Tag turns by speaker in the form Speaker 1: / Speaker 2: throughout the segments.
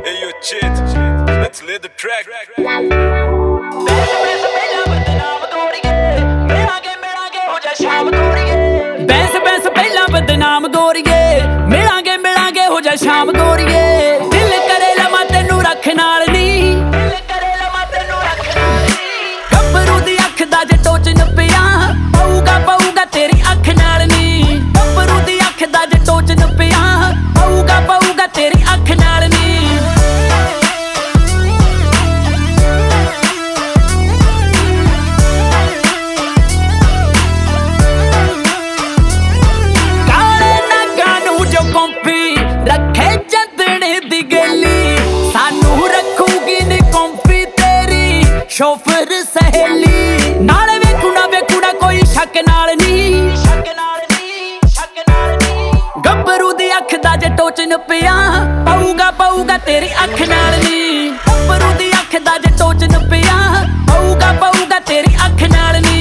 Speaker 1: Hey yo, Chit, let's lay the track.
Speaker 2: Bains Bains ਪਹਿਲਾਂ ਬਦਨਾਮ ਗੋਰੀਏ ਮਿਲਾਂਗੇ ਮਿਲਾਂਗੇ ਹੋ ਜਾ ਸ਼ਾਮ ਗੋਰੀਏ ਦਿਲ ਕਰੇ ਲਵਾਂ ਤੈਨੂੰ ਰੱਖ ਨਾਲ ਨੀ ਗੱਭਰੂ ਦੀ ਅੱਖ ਦਾ ਜੇ ਟੋਚਨ ਪਿਆ ਪਊਗਾ ਪਊਗਾ ਤੇਰੀ ਅੱਖ ਨਾਲ ਨੀ ਗੱਭਰੂ ਦੀ ਅੱਖ ਦਾ ਜੇ ਟੋਚਨ ਪਿਆ ਪਊਗਾ ਪਊਗਾ ਤੇਰੀ ਅੱਖ ਨਾਲ ਨੀ ਰੱਖੇ ਚੰਦਣੇ ਦੀ ਗਲੀ ਸਾਨੂੰ ਰੱਖੂਗੀ ਨੀ ਕੰਪੀ ਤੇਰੀ ਸ਼ੋਫਰ ਸਹੇਲੀ ਨਾਲੇ ਵੇਖੂਣਾ ਕੋਈ ਸ਼ੱਕ ਨਾਲ ਨੀ ਗੱਭਰੂ ਦੀ ਅੱਖ ਦਾ ਜੇ ਟੋਚਨ ਪਿਆ ਪਊਗਾ ਪਊਗਾ ਤੇਰੀ ਅੱਖ ਨਾਲ ਨੀ ਗੱਭਰੂ ਦੀ ਅੱਖ ਦਾ ਜੇ ਟੋਚਨ ਪਿਆ ਪਊਗਾ ਪਊਗਾ ਤੇਰੀ ਅੱਖ ਨਾਲ ਨੀ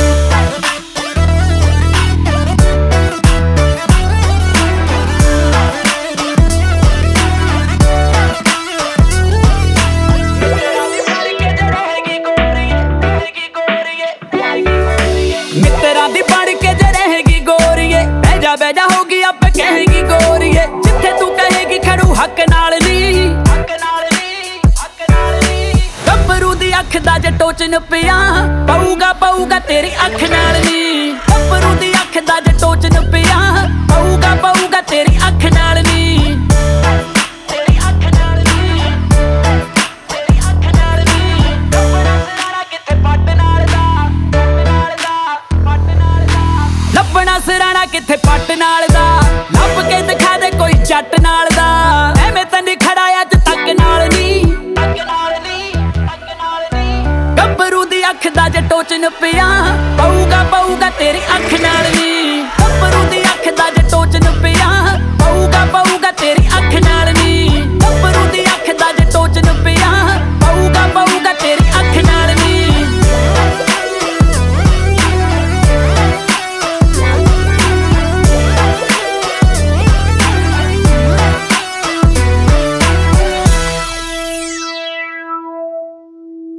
Speaker 2: ਮਿੱਤਰਾਂ ਦੀ ਬਣ ਕੇ ਜੇ ਰਹੇਗੀ ਗੋਰੀਏ ਬਹਿ ਜਾ ਹੋਗੀ ਆਪੇ ਕਹੇਗੀ ਗੋਰੀਏ ਜਿੱਥੇ ਤੂੰ ਕਹੇਗੀ ਖੜੂ ਹੱਕ ਨਾਲ ਨੀ ਗੱਭਰੂ ਦੀ ਅੱਖ ਦਾ ਜੇ ਟੋਚਨ ਪਿਆ ਪਊਗਾ ਪਊਗਾ ਤੇਰੀ ਅੱਖ ਨਾਲ ਨੀ ਗੱਭਰੂ ਦੀ ਅੱਖ ਦਾ ਜੇ ਟੋਚਨ ਪਿਆ ਪਊਗਾ ਪਊਗਾ ਤੇਰੀ ਅੱਖ ਨਾਲ ਨੀ ਲੱਭਣਾ ਸਿਰਾਣਾ ਕਿੱਥੇ ਪੱਟ ਨਾਲ ਦਾ ਲੱਭ ਕੇ ਦਿਖਾ ਦੇ ਕੋਈ ਜੱਟ ਨਾਲ ਦਾ ਐਵੇਂ ਤਾਂ ਨਹੀਂ ਖੜਾ ਅੱਜ ਤੱਕ ਨਾਲ ਨੀ ਗੱਭਰੂ ਦੀ ਅੱਖ ਦਾ ਜੇ ਟੋਚਨ ਪਿਆ ਪਊਗਾ ਪਊਗਾ ਤੇਰੀ ਅੱਖ ਨਾਲ ਨੀ ਗੱਭਰੂ ਦੀ ਅੱਖ ਦਾ ਜੇ ਟੋਚਨ ਪਿਆ ਪਊਗਾ